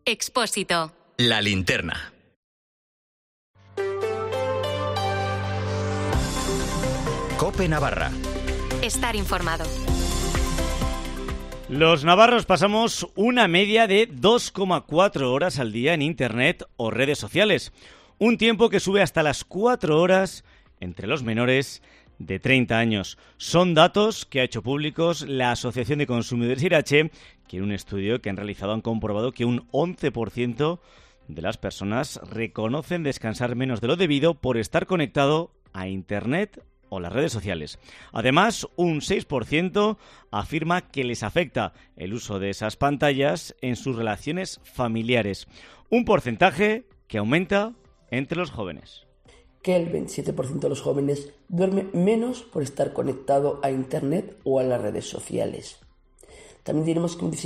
Expósito. La linterna. COPE Navarra. Estar informado. Los navarros pasamos una media de 2,4 horas al día en Internet o redes sociales. Un tiempo que sube hasta las 4 horas entre los menores de 30 años. Son datos que ha hecho públicos la Asociación de Consumidores Irache, que en un estudio que han realizado han comprobado que un 11% de las personas reconocen descansar menos de lo debido por estar conectado a Internet o las redes sociales. Además, un 6% afirma que les afecta el uso de esas pantallas en sus relaciones familiares. Un porcentaje que aumenta entre los jóvenes. Que el 27% de los jóvenes duerme menos por estar conectado a Internet o a las redes sociales. También diremos que un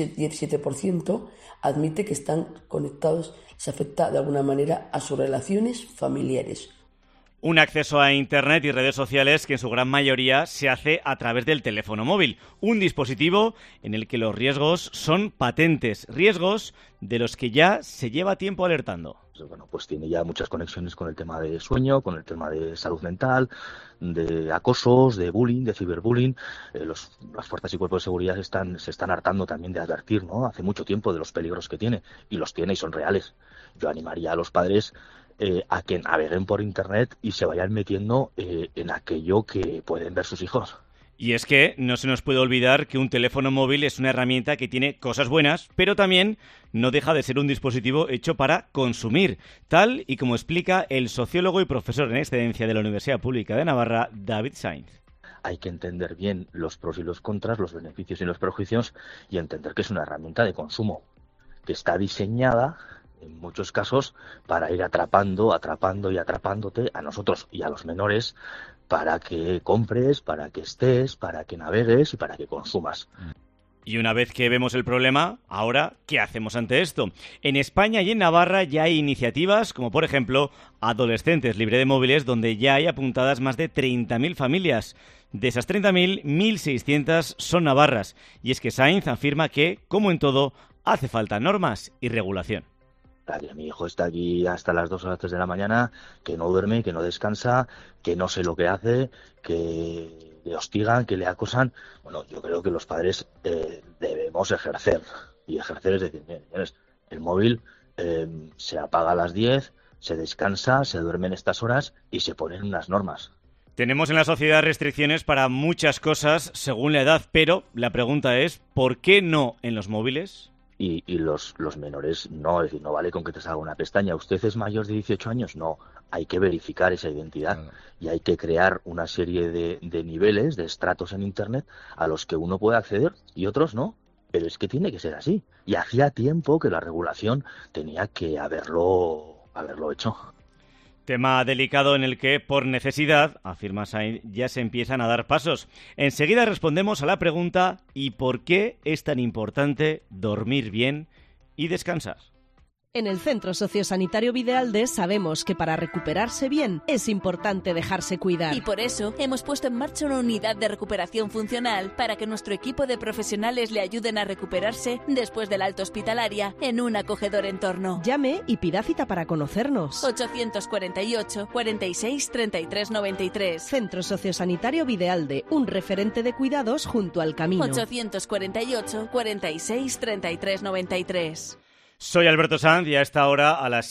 17% admite que están conectados, les afecta de alguna manera a sus relaciones familiares. Un acceso a Internet y redes sociales que en su gran mayoría se hace a través del teléfono móvil, un dispositivo en el que los riesgos son patentes, riesgos de los que ya se lleva tiempo alertando. Bueno, pues tiene ya muchas conexiones con el tema de sueño, con el tema de salud mental, de acosos, de bullying, de ciberbullying. Las fuerzas y cuerpos de seguridad se están hartando también de advertir, ¿no? Hace mucho tiempo de los peligros que tiene, y los tiene y son reales. Yo animaría a los padres a que naveguen por Internet y se vayan metiendo en aquello que pueden ver sus hijos. Y es que no se nos puede olvidar que un teléfono móvil es una herramienta que tiene cosas buenas, pero también no deja de ser un dispositivo hecho para consumir, tal y como explica el sociólogo y profesor en excedencia de la Universidad Pública de Navarra, David Sainz. Hay que entender bien los pros y los contras, los beneficios y los perjuicios, y entender que es una herramienta de consumo, que está diseñada en muchos casos para ir atrapando y atrapándote a nosotros y a los menores, para que compres, para que estés, para que navegues y para que consumas. Y una vez que vemos el problema, ahora, ¿qué hacemos ante esto? En España y en Navarra ya hay iniciativas como, por ejemplo, Adolescentes Libre de Móviles, donde ya hay apuntadas más de 30.000 familias. De esas 30.000, 1.600 son navarras. Y es que Sainz afirma que, como en todo, hace falta normas y regulación. Mi hijo está aquí hasta las 2 o las 3 de la mañana, que no duerme, que no descansa, que no sé lo que hace, que le hostigan, que le acosan. Bueno, yo creo que los padres debemos ejercer. Y ejercer es decir, señores, el móvil se apaga a las 10, se descansa, se duerme en estas horas y se ponen unas normas. Tenemos en la sociedad restricciones para muchas cosas según la edad, pero la pregunta es, ¿por qué no en los móviles? Y los menores no, es decir, no vale con que te salga una pestaña. ¿Usted es mayor de 18 años? No, hay que verificar esa identidad y hay que crear una serie de niveles, de estratos en Internet a los que uno puede acceder y otros no. Pero es que tiene que ser así. Y hacía tiempo que la regulación tenía que haberlo hecho. Tema delicado en el que, por necesidad, afirma Sainz, ya se empiezan a dar pasos. Enseguida respondemos a la pregunta ¿y por qué es tan importante dormir bien y descansar? En el Centro Sociosanitario Videalde sabemos que para recuperarse bien es importante dejarse cuidar. Y por eso hemos puesto en marcha una unidad de recuperación funcional para que nuestro equipo de profesionales le ayuden a recuperarse después del alta hospitalaria en un acogedor entorno. Llame y pida cita para conocernos. 848 46 33 93. Centro Sociosanitario Videalde, un referente de cuidados junto al camino. 848 46 33 93. Soy Alberto Sanz y a esta hora, a las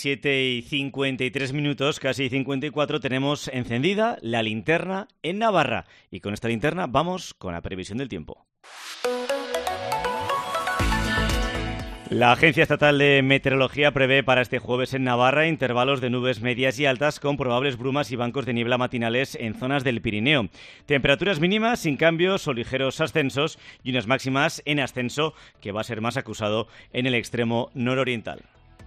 7:53, casi 54, tenemos encendida la linterna en Navarra. Y con esta linterna vamos con la previsión del tiempo. La Agencia Estatal de Meteorología prevé para este jueves en Navarra intervalos de nubes medias y altas con probables brumas y bancos de niebla matinales en zonas del Pirineo. Temperaturas mínimas sin cambios o ligeros ascensos y unas máximas en ascenso que va a ser más acusado en el extremo nororiental.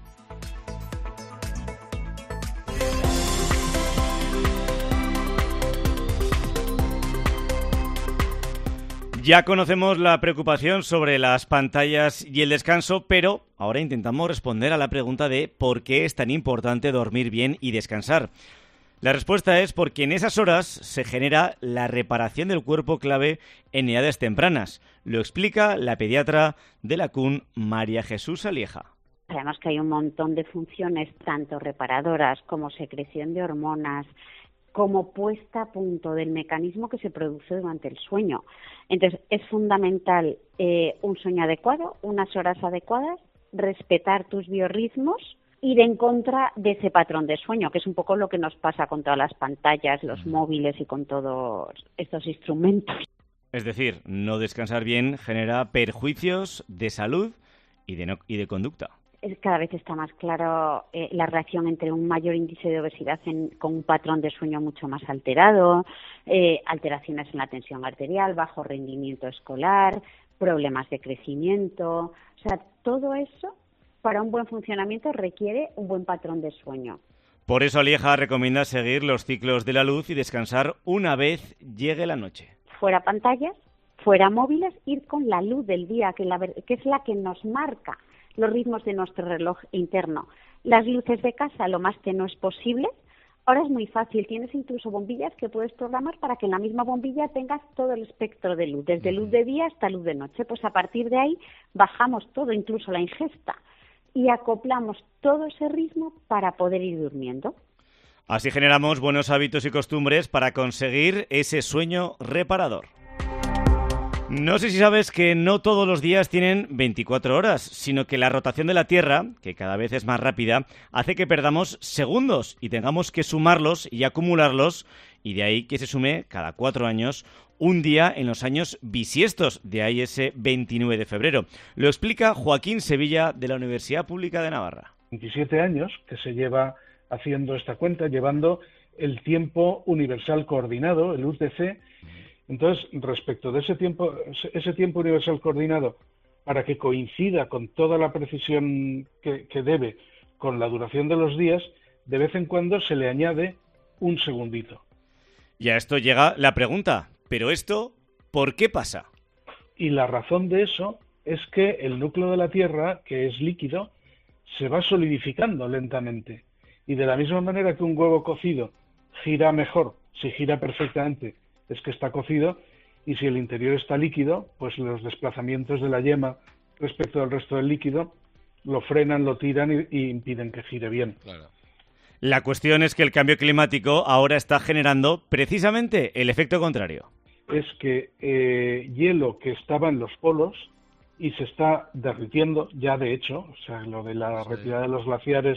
Ya conocemos la preocupación sobre las pantallas y el descanso, pero ahora intentamos responder a la pregunta de ¿por qué es tan importante dormir bien y descansar? La respuesta es porque en esas horas se genera la reparación del cuerpo clave en edades tempranas. Lo explica la pediatra de la CUN, María Jesús Alieja. Sabemos que hay un montón de funciones, tanto reparadoras como secreción de hormonas, como puesta a punto del mecanismo que se produce durante el sueño. Entonces, es fundamental un sueño adecuado, unas horas adecuadas, respetar tus biorritmos, ir en contra de ese patrón de sueño, que es un poco lo que nos pasa con todas las pantallas, los móviles y con todos estos instrumentos. Es decir, no descansar bien genera perjuicios de salud y de conducta. Cada vez está más claro la relación entre un mayor índice de obesidad con un patrón de sueño mucho más alterado, alteraciones en la tensión arterial, bajo rendimiento escolar, problemas de crecimiento. O sea, todo eso para un buen funcionamiento requiere un buen patrón de sueño. Por eso Lieja recomienda seguir los ciclos de la luz y descansar una vez llegue la noche. Fuera pantallas, fuera móviles, ir con la luz del día, que es la que nos marca los ritmos de nuestro reloj interno. Las luces de casa lo más tenues posible. Ahora es muy fácil, tienes incluso bombillas que puedes programar para que en la misma bombilla tengas todo el espectro de luz, desde luz de día hasta luz de noche. Pues a partir de ahí bajamos todo, incluso la ingesta, y acoplamos todo ese ritmo para poder ir durmiendo. Así generamos buenos hábitos y costumbres para conseguir ese sueño reparador. No sé si sabes que no todos los días tienen 24 horas, sino que la rotación de la Tierra, que cada vez es más rápida, hace que perdamos segundos y tengamos que sumarlos y acumularlos, y de ahí que se sume cada 4 años un día en los años bisiestos, de ahí ese 29 de febrero. Lo explica Joaquín Sevilla de la Universidad Pública de Navarra. 27 años que se lleva haciendo esta cuenta, llevando el tiempo universal coordinado, el UTC. Entonces, respecto de ese tiempo universal coordinado, para que coincida con toda la precisión que debe con la duración de los días, de vez en cuando se le añade un segundito. Y a esto llega la pregunta, ¿pero esto por qué pasa? Y la razón de eso es que el núcleo de la Tierra, que es líquido, se va solidificando lentamente. Y de la misma manera que un huevo cocido gira mejor, si gira perfectamente, es que está cocido, y si el interior está líquido, pues los desplazamientos de la yema respecto al resto del líquido lo frenan, lo tiran y impiden que gire bien. Claro. La cuestión es que el cambio climático ahora está generando precisamente el efecto contrario. Es que hielo que estaba en los polos y se está derritiendo ya de hecho, o sea, lo de la retirada de los glaciares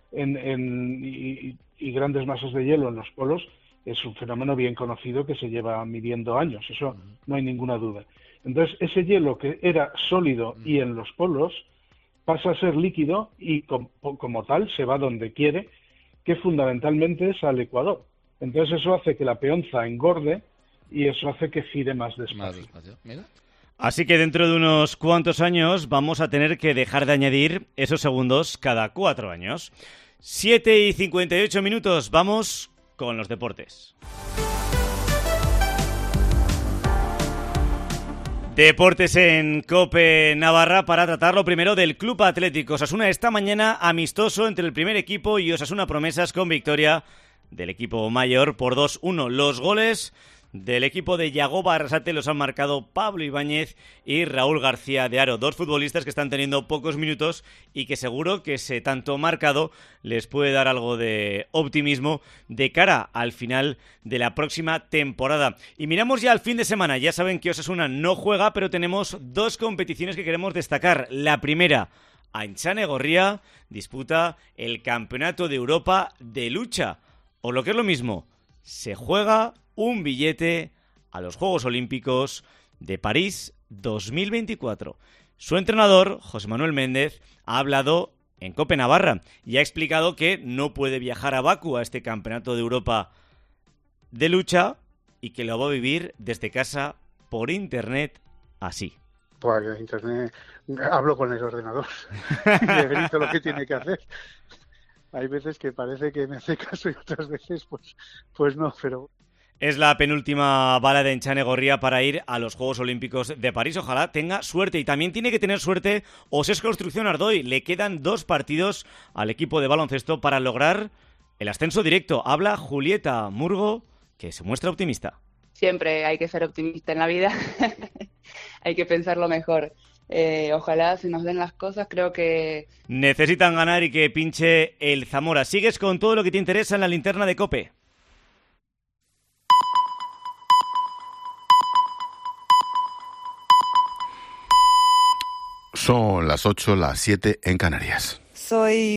y grandes masas de hielo en los polos, es un fenómeno bien conocido que se lleva midiendo años, eso no hay ninguna duda. Entonces, ese hielo que era sólido y en los polos pasa a ser líquido y como tal se va donde quiere, que fundamentalmente es al ecuador. Entonces eso hace que la peonza engorde y eso hace que gire más despacio. Mira. Así que dentro de unos cuantos años vamos a tener que dejar de añadir esos segundos cada 4 años. 7:58, vamos con los deportes. Deportes en COPE Navarra para tratar lo primero del Club Atlético Osasuna. Esta mañana amistoso entre el primer equipo y Osasuna Promesas con victoria del equipo mayor por 2-1. Los goles del equipo de Yagoba Arrasate los han marcado Pablo Ibáñez y Raúl García de Haro, dos futbolistas que están teniendo pocos minutos y que seguro que ese tanto marcado les puede dar algo de optimismo de cara al final de la próxima temporada. Y miramos ya al fin de semana. Ya saben que Osasuna no juega, pero tenemos 2 competiciones que queremos destacar. La primera, Aintzane Gorria disputa el Campeonato de Europa de lucha. O lo que es lo mismo, se juega un billete a los Juegos Olímpicos de París 2024. Su entrenador, José Manuel Méndez, ha hablado en COPE Navarra y ha explicado que no puede viajar a Bakú a este Campeonato de Europa de lucha y que lo va a vivir desde casa por internet así. Por internet hablo con el ordenador y le grito lo que tiene que hacer. Hay veces que parece que me hace caso y otras veces pues no, pero... Es la penúltima bala de Aintzane Gorria para ir a los Juegos Olímpicos de París. Ojalá tenga suerte. Y también tiene que tener suerte Osés Construcción Ardoy. Le quedan 2 partidos al equipo de baloncesto para lograr el ascenso directo. Habla Julieta Murgo, que se muestra optimista. Siempre hay que ser optimista en la vida. Hay que pensar lo mejor. Ojalá se nos den las cosas, creo que... Necesitan ganar y que pinche el Zamora. Sigues con todo lo que te interesa en la linterna de COPE. Son las 8, las 7 en Canarias. Soy